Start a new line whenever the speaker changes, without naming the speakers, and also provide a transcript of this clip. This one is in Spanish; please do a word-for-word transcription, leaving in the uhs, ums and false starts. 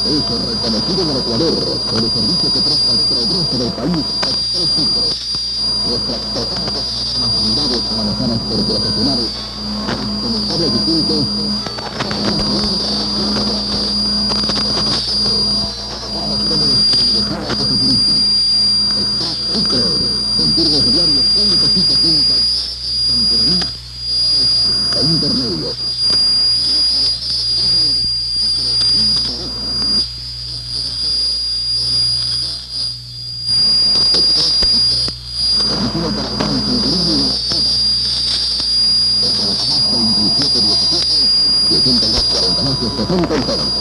Es reconocido en el Ecuador por el servicio que presta el progreso del país a tres siglos. Nuestras totalmente unidades manejadas por profesionales responsables distintos. Sucre, contigo diarios punto cinco cinco, Santorini, intermedio. setenta y dos cuarenta y nueve sesenta y seis